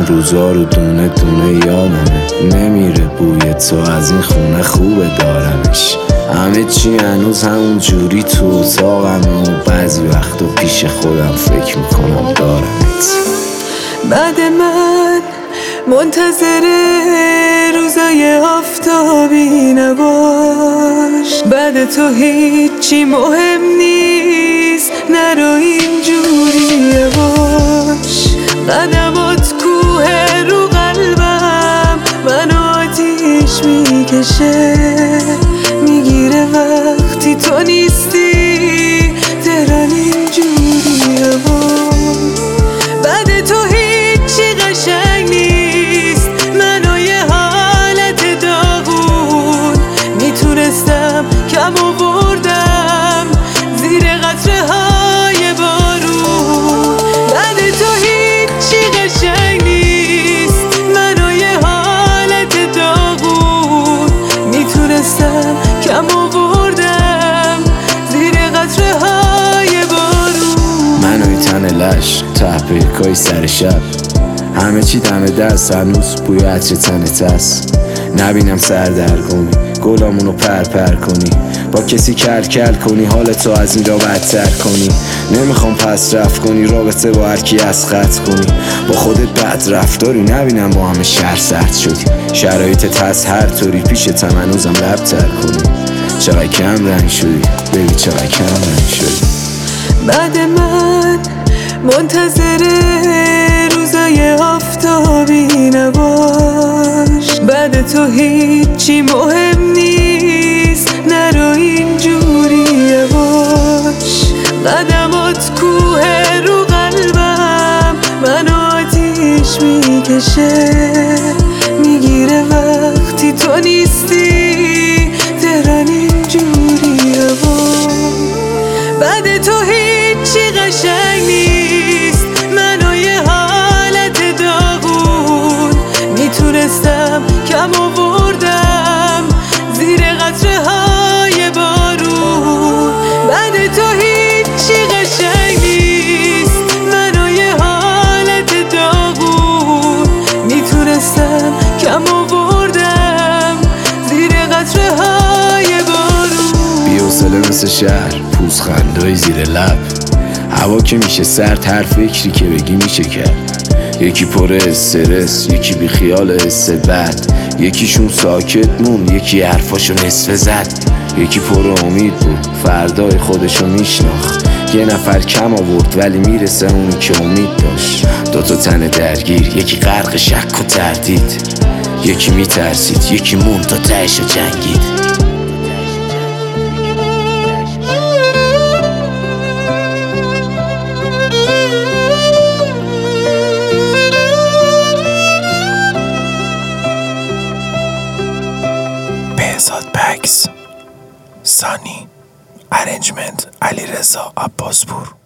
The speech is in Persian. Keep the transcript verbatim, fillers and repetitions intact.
روزا رو دونه دونه یادمه، نمیره بوی تو از این خونه خوبه دارمش. همه چی هنوز همون جوری تو اتاقمه و بعضی وقتا پیش خودم فکر میکنم دارمت. بعد من منتظر روزای آفتابی نباش، بعد تو هیچی مهم نیست، نرو اینجوری باش. قدمات کوه رو قلبم منو آتیش میکشه، میگیره وقتی تو نیستی، تهران اینجوری باش. بعد تو هیچی قشنگ نیست، منو یه حالت داغون، میتونستم کم آوردم زیر قطره های بارون. بعد تو هیچی قشنگ نیست، منو یه حالت داغون، میتونستم کم آوردم زیر قطره های بارون. منوی تن لش تحقیقای سر شب، همه چی دم دست، هنوز بوی عطر تنت هست. نبینم سردرگمی گلامونو پر پر کنی، با کسی کل کل کنی، حالتو از این را بدتر کنی. نمیخوام پس رفت کنی، رابطه با هرکی از خط کنی، با خودت بد رفتاری. نبینم با همه شهر سرد شدی، شرایطت هست هر طوری، پیشت هم هنوزم لبتر کنی. چقدر کم رنگ شدی ببین، چقدر کم رنگ شدی. بعد من منتظر روزای آفتابی نباش، بعد تو هیچی مهم نیست، نرو اینجوری باش. قدمات کوه رو قلبم منو آتیش میکشه، میگیره وقتی تو نیستی، تهران اینجوری باش. بعد تو هیچی قشنگ نیست، منو یه حالت داغون، میتونستم کم آوردم زیر قطره های بارون. بعد تو هیچی قشنگ نیست، منو یه حالت داغون، میتونستم کم آوردم زیر قطره های بارون. بی‌حوصله مثل شهر، پوزخندای زیر لب، هوا که میشه سرد، هر فکری که بگی میشه کرد. یکی پر استرس، یکی بی خیال حس بد، یکیشون ساکت مون، یکی حرفاشو نصفه زد. یکی پر امید بود، فردای خودشو میشناخت، یه نفر کم آورد ولی میرسه اونی که امید داشت. دوتا تن درگیر، یکی غرق شک و تردید، یکی میترسید، یکی مون تا تهشو جنگید. بهزاد بکس، سانی، ارنجمنت علیرضا عباسپور.